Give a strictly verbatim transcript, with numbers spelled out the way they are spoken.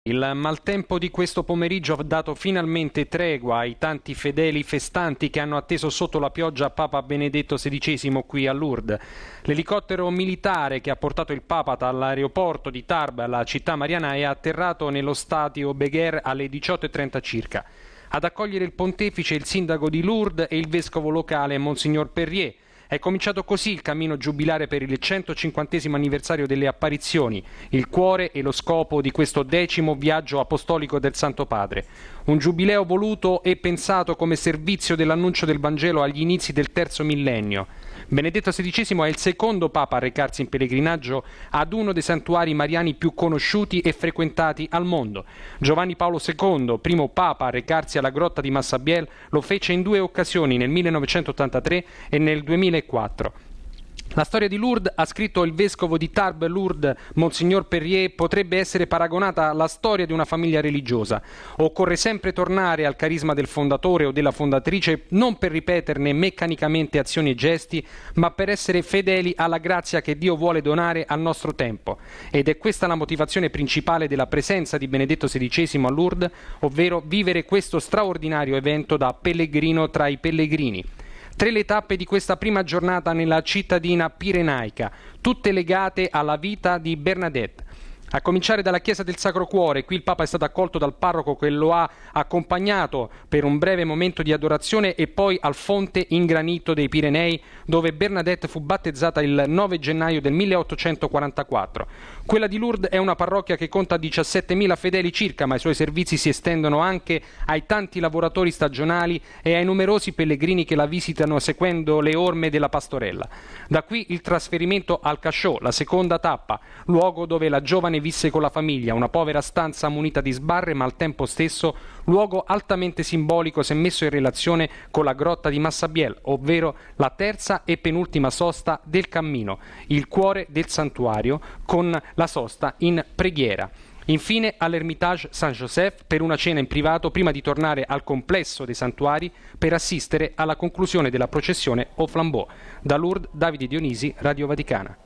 Il maltempo di questo pomeriggio ha dato finalmente tregua ai tanti fedeli festanti che hanno atteso sotto la pioggia Papa Benedetto sedicesimo qui a Lourdes. L'elicottero militare che ha portato il Papa dall'aeroporto di Tarbes alla città mariana è atterrato nello stadio Beguer alle diciotto e trenta circa. Ad accogliere il pontefice il sindaco di Lourdes e il vescovo locale Monsignor Perrier. È cominciato così il cammino giubilare per il centocinquantesimo anniversario delle apparizioni, il cuore e lo scopo di questo decimo viaggio apostolico del Santo Padre. Un giubileo voluto e pensato come servizio dell'annuncio del Vangelo agli inizi del terzo millennio. Benedetto sedicesimo è il secondo Papa a recarsi in pellegrinaggio ad uno dei santuari mariani più conosciuti e frequentati al mondo. Giovanni Paolo secondo, primo Papa a recarsi alla grotta di Massabielle, lo fece in due occasioni, nel millenovecentottantatré e nel duemilaquattro. La storia di Lourdes, ha scritto il vescovo di Tarbes Lourdes, Monsignor Perrier, potrebbe essere paragonata alla storia di una famiglia religiosa. Occorre sempre tornare al carisma del fondatore o della fondatrice, non per ripeterne meccanicamente azioni e gesti, ma per essere fedeli alla grazia che Dio vuole donare al nostro tempo. Ed è questa la motivazione principale della presenza di Benedetto sedicesimo a Lourdes, ovvero vivere questo straordinario evento da pellegrino tra i pellegrini. Tre le tappe di questa prima giornata nella cittadina pirenaica, tutte legate alla vita di Bernadette. A cominciare dalla chiesa del Sacro Cuore, qui il Papa è stato accolto dal parroco che lo ha accompagnato per un breve momento di adorazione e poi al Fonte in Granito dei Pirenei, dove Bernadette fu battezzata il nove gennaio del milleottocentoquarantaquattro. Quella di Lourdes è una parrocchia che conta diciassettemila fedeli circa, ma i suoi servizi si estendono anche ai tanti lavoratori stagionali e ai numerosi pellegrini che la visitano seguendo le orme della pastorella. Da qui il trasferimento al Cachot, la seconda tappa, luogo dove la giovane visse con la famiglia, una povera stanza munita di sbarre, ma al tempo stesso luogo altamente simbolico se messo in relazione con la grotta di Massabielle, ovvero la terza e penultima sosta del cammino, il cuore del santuario, con la sosta in preghiera. Infine all'Ermitage Saint-Joseph per una cena in privato prima di tornare al complesso dei santuari per assistere alla conclusione della processione au flambeau. Da Lourdes, Davide Dionisi, Radio Vaticana.